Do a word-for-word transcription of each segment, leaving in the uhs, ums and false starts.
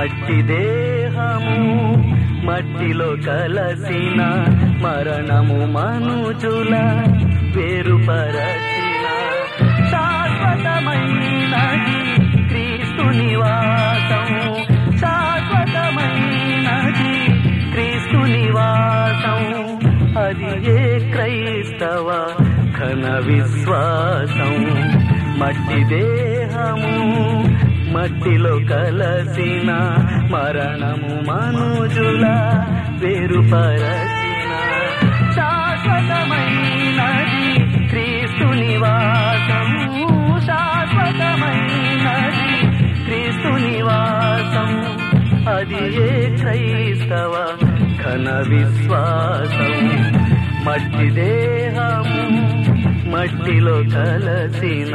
మట్టి దేహము మట్టిలో కలసిన మరణము మనుజుల వేరుపరచిన శాశ్వతమైనది క్రీస్తు నివాసం శాశ్వతమైనది క్రీస్తు నివాసం అది ఏ క్రైస్తవ ఘన విశ్వాసం మట్టి దేహము మట్టిలో కలసిన మరణము మనుజుల వేరుపరచిన శాశ్వతమైనది క్రీస్తు నివాసం శాశ్వతమైనది క్రీస్తు నివాసం అది ఏ క్రైస్తవ ఘన విశ్వాసం మట్టి దేహము మట్టిలో కలసిన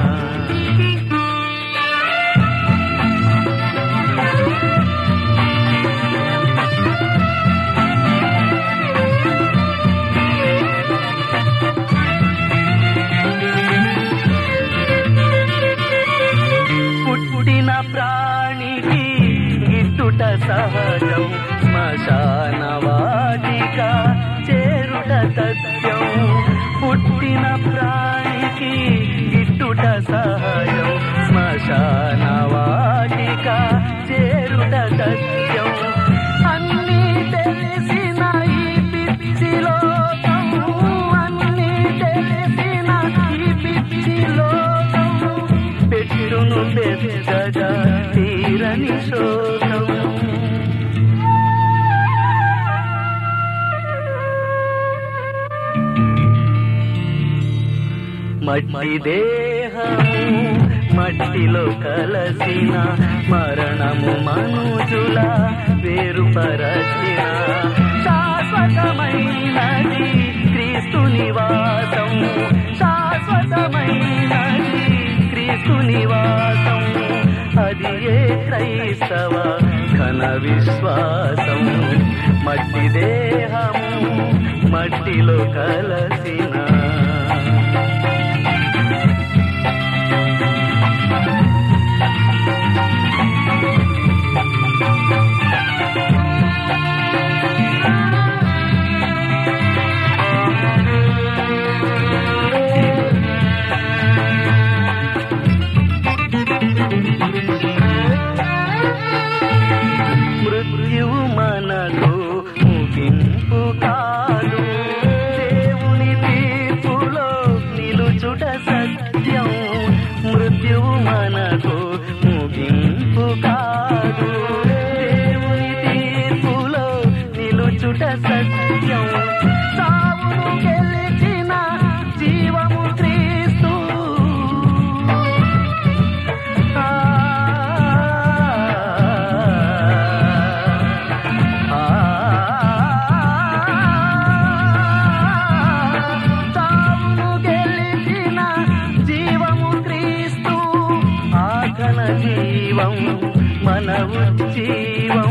పుట్టిన ప్రాణికి గిట్టుట సహజం శ్మశాన వాటిక చేరుట సత్యం పుట్టిన ప్రాణికి గిట్టుట సహజం శ్మశాన వాటిక చేరుట సత్యం అన్నీ తెలిసిన ఈ పిచ్చి లోకం అన్నీ తెలిసిన ఈ పిచ్చి లోకం పెట్టును పెద్దగా తీరని శోకం మట్టి దేహము మట్టిలో కలసిన మరణము మనుజుల వేరుపరచిన శాశ్వతమైనది క్రీస్తు నివాసం శాశ్వతమైనది క్రీస్తు నివాసం అది ఏ క్రైస్తవ ఘన విశ్వాసం మట్టి దేహము మట్టిలో కలసిన మృత్యువు మనకు ముగింపు కాదు దేవుని తీర్పులో నిలుచుట సత్యం మృత్యువు మనకు ముగింపు కాదు దేవుని తీర్పులో నిలుచుట సత్యం సావును గెలిచిన జీవము క్రీస్తు జీవం మన ఉజ్జీవం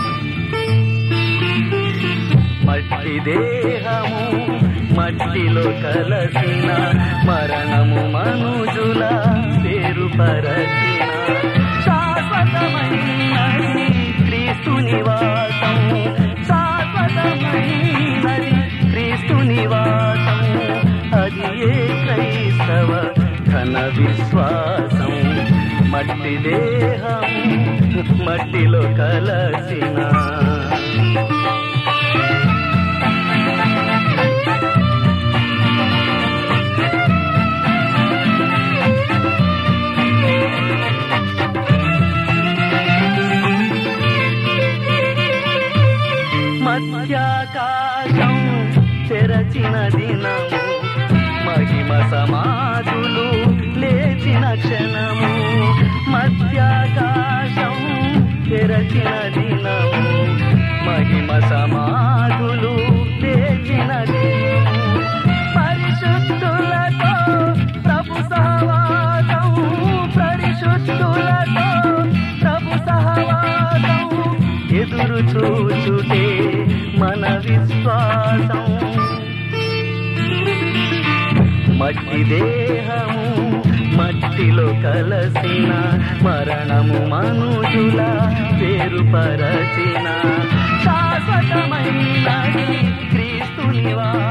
మట్టి దేహము మట్టిలో కలసిన మరణము మనుజుల వేరుపరచిన శాశ్వతమైనది క్రీస్తు నివాసం శాశ్వతమైనది క్రీస్తు నివాసం అది ఏ క్రైస్తవ ఘన విశ్వాసం మట్టి దేహం మట్టిలో కలసిన మధ్యాకాశం తెరచిన దినము మహిమ సమాధులు లేచిన క్షణము మధ్యాకాశం తెరచిన దినము మహిమ సమాధులు లేచిన దినము పరిశుద్ధులతో ప్రభు సహవాసం పరిశుద్ధులతో ప్రభు సహవాసం ఎదురు చూచుటే మన విశ్వాసం మట్టి దేహము మట్టిలో కలసిన మరణము మనుజుల ఏర్పరచిన శాశ్వతమైనది క్రీస్తు నివాసం.